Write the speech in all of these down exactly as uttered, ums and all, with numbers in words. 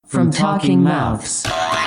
from Talking Mouths.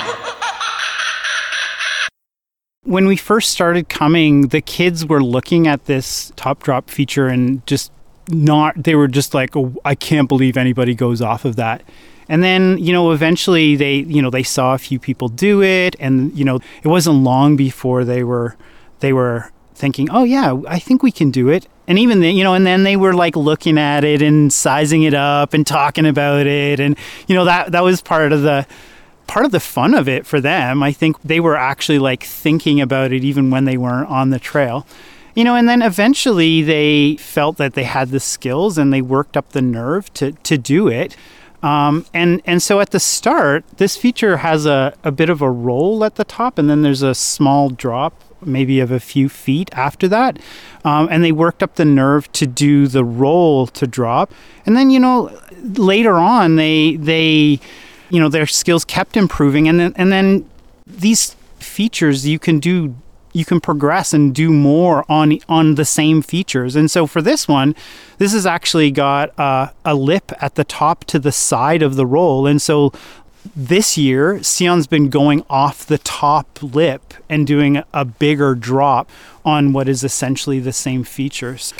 When we first started coming, the kids were looking at this top drop feature and just not, they were just like, oh, I can't believe anybody goes off of that. And then, you know, eventually they, you know, they saw a few people do it, and, you know, it wasn't long before they were, they were thinking, oh yeah, I think we can do it. And even then, you know, and then they were like looking at it and sizing it up and talking about it. And, you know, that, that was part of the, part of the fun of it for them. I think they were actually like thinking about it even when they weren't on the trail. You know, and then eventually they felt that they had the skills and they worked up the nerve to, to do it. Um, and, and so at the start, this feature has a, a bit of a roll at the top, and then there's a small drop, maybe of a few feet after that. Um, and they worked up the nerve to do the roll to drop. And then, you know, later on, they, they, you know, their skills kept improving. And then, and then these features you can do, you can progress and do more on on the same features. And so for this one, this has actually got uh, a lip at the top to the side of the roll. And so this year, Sion's been going off the top lip and doing a bigger drop on what is essentially the same features.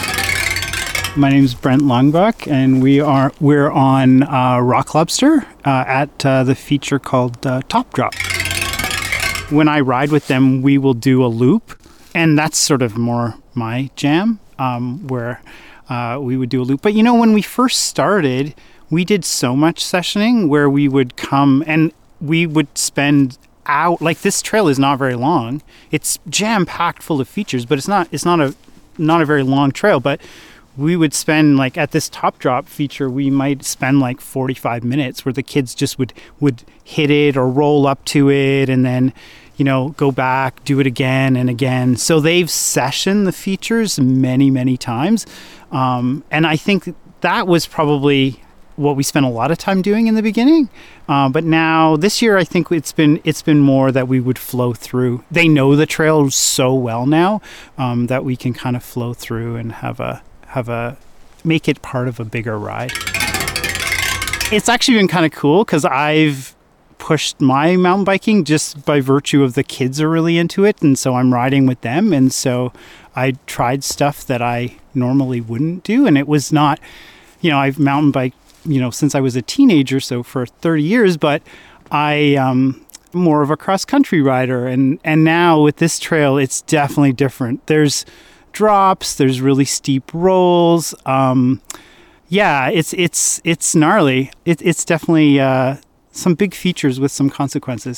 My name is Brent Longbuck, and we are we're on uh, Rock Lobster uh, at uh, the feature called uh, Top Drop. When I ride with them, we will do a loop, and that's sort of more my jam, um, where uh, we would do a loop. But you know, when we first started, we did so much sessioning where we would come and we would spend out. Like, this trail is not very long; it's jam packed full of features, but it's not. It's not a not a very long trail, but we would spend, like, at this top drop feature, we might spend like forty-five minutes where the kids just would, would hit it or roll up to it and then, you know, go back, do it again and again. So they've sessioned the features many, many times. Um, and I think that was probably what we spent a lot of time doing in the beginning. Uh, but now this year, I think it's been it's been more that we would flow through. They know the trail so well now um, that we can kind of flow through and have a have a make it part of a bigger ride. It's actually been kind of cool because I've pushed my mountain biking just by virtue of the kids are really into it, and so I'm riding with them, and so I tried stuff that I normally wouldn't do. And it was not, you know, I've mountain biked, you know, since I was a teenager, so for thirty years, but I um more of a cross country rider, and and now with this trail it's definitely different. There's drops, there's really steep rolls. Um, yeah, it's it's it's gnarly. It, it's definitely uh, some big features with some consequences.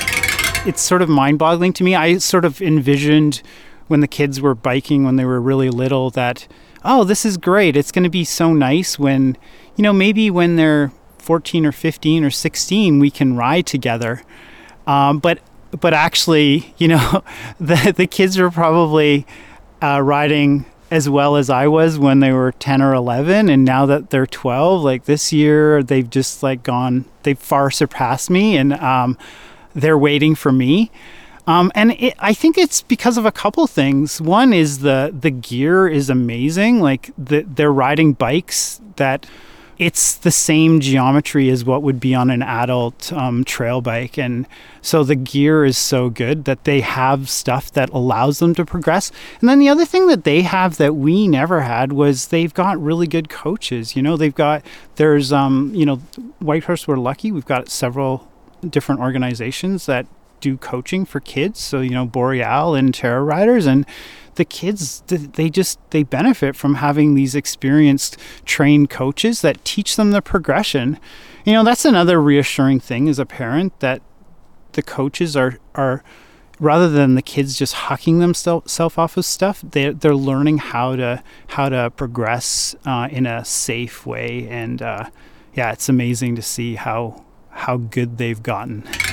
It's sort of mind-boggling to me. I sort of envisioned when the kids were biking when they were really little that, oh, this is great. It's going to be so nice when, you know, maybe when they're fourteen or fifteen or sixteen, we can ride together. Um, but but actually, you know, the the kids are probably Uh, riding as well as I was when they were ten or eleven, and now that they're twelve, like this year, they've just like gone, they've far surpassed me, and um, they're waiting for me. Um, and it, I think it's because of a couple things. One is the the gear is amazing. Like the, they're riding bikes that it's the same geometry as what would be on an adult um, trail bike. And so the gear is so good that they have stuff that allows them to progress. And then the other thing that they have that we never had was they've got really good coaches. You know, they've got, there's, um, you know, Whitehorse, we're lucky. We've got several different organizations that do coaching for kids. So, you know, Boreal and Terra Riders, and the kids, they just, they benefit from having these experienced trained coaches that teach them the progression. You know, that's another reassuring thing as a parent, that the coaches are, are rather than the kids just hucking themselves off of stuff, they're, they're learning how to, how to progress uh, in a safe way. And uh, yeah, it's amazing to see how, how good they've gotten.